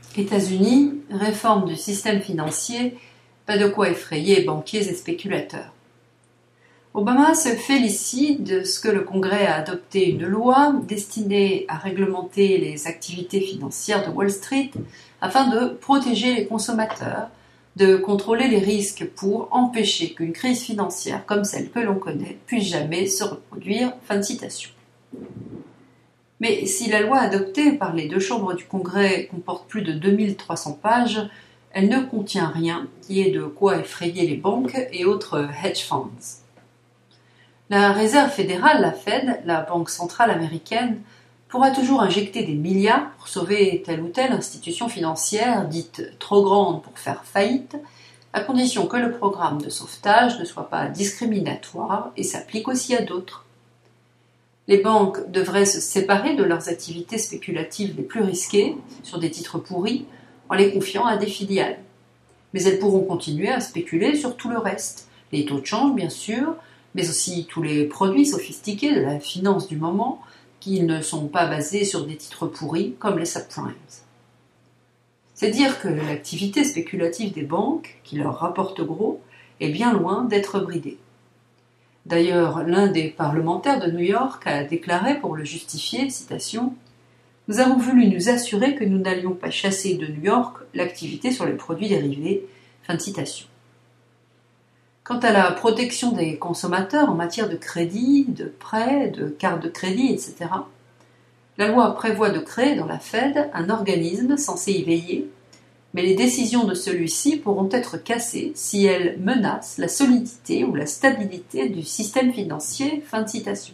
États-Unis, réforme du système financier, pas de quoi effrayer banquiers et spéculateurs. Obama se félicite de ce que le Congrès a adopté une loi destinée à réglementer les activités financières de Wall Street afin de protéger les consommateurs, de contrôler les risques pour empêcher qu'une crise financière comme celle que l'on connaît puisse jamais se reproduire. Fin de citation. Mais si la loi adoptée par les deux chambres du Congrès comporte plus de 2300 pages, elle ne contient rien qui ait de quoi effrayer les banques et autres hedge funds. La Réserve fédérale, la Fed, la banque centrale américaine, pourra toujours injecter des milliards pour sauver telle ou telle institution financière dite trop grande pour faire faillite, à condition que le programme de sauvetage ne soit pas discriminatoire et s'applique aussi à d'autres. Les banques devraient se séparer de leurs activités spéculatives les plus risquées sur des titres pourris en les confiant à des filiales. Mais elles pourront continuer à spéculer sur tout le reste, les taux de change bien sûr, mais aussi tous les produits sophistiqués de la finance du moment qui ne sont pas basés sur des titres pourris comme les subprimes. C'est dire que l'activité spéculative des banques, qui leur rapporte gros, est bien loin d'être bridée. D'ailleurs, l'un des parlementaires de New York a déclaré pour le justifier, citation, « Nous avons voulu nous assurer que nous n'allions pas chasser de New York l'activité sur les produits dérivés. » Fin de citation. Quant à la protection des consommateurs en matière de crédit, de prêts, de cartes de crédit, etc., la loi prévoit de créer dans la Fed un organisme censé y veiller, mais les décisions de celui-ci pourront être cassées si elles menacent la solidité ou la stabilité du système financier. Fin de citation.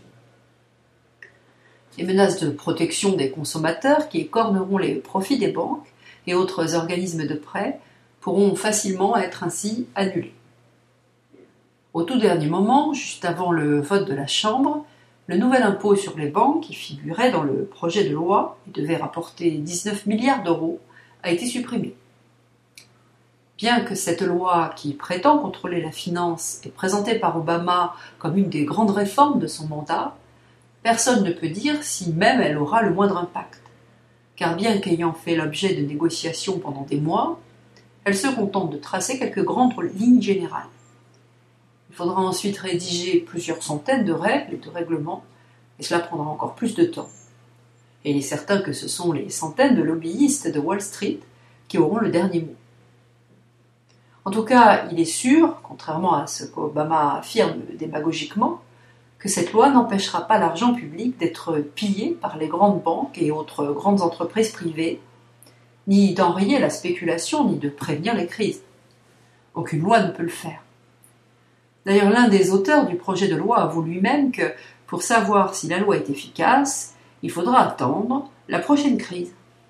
Les menaces de protection des consommateurs qui écorneront les profits des banques et autres organismes de prêt pourront facilement être ainsi annulées. Au tout dernier moment, juste avant le vote de la Chambre, le nouvel impôt sur les banques, qui figurait dans le projet de loi et devait rapporter 19 milliards d'euros, a été supprimé. Bien que cette loi, qui prétend contrôler la finance, est présentée par Obama comme une des grandes réformes de son mandat, personne ne peut dire si même elle aura le moindre impact. Car bien qu'ayant fait l'objet de négociations pendant des mois, elle se contente de tracer quelques grandes lignes générales. Il faudra ensuite rédiger plusieurs centaines de règles et de règlements, et cela prendra encore plus de temps. Et il est certain que ce sont les centaines de lobbyistes de Wall Street qui auront le dernier mot. En tout cas, il est sûr, contrairement à ce qu'Obama affirme démagogiquement, que cette loi n'empêchera pas l'argent public d'être pillé par les grandes banques et autres grandes entreprises privées, ni d'enrayer la spéculation, ni de prévenir les crises. Aucune loi ne peut le faire. D'ailleurs, l'un des auteurs du projet de loi avoue lui-même que, pour savoir si la loi est efficace, il faudra attendre la prochaine crise.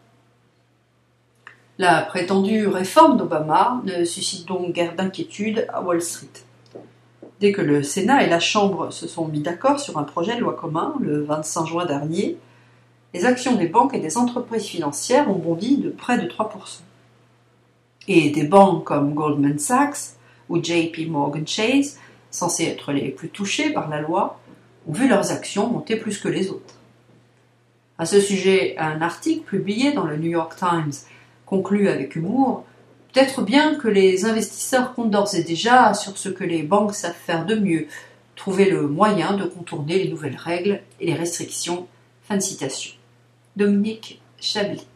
La prétendue réforme d'Obama ne suscite donc guère d'inquiétude à Wall Street. Dès que le Sénat et la Chambre se sont mis d'accord sur un projet de loi commun le 25 juin dernier, les actions des banques et des entreprises financières ont bondi de près de 3%. Et des banques comme Goldman Sachs ou JP Morgan Chase, censées être les plus touchées par la loi, ont vu leurs actions monter plus que les autres. À ce sujet, un article publié dans le New York Times conclut avec humour « Peut-être bien que les investisseurs comptent d'ores et déjà sur ce que les banques savent faire de mieux, trouver le moyen de contourner les nouvelles règles et les restrictions. » Fin de citation. Dominique Chablis.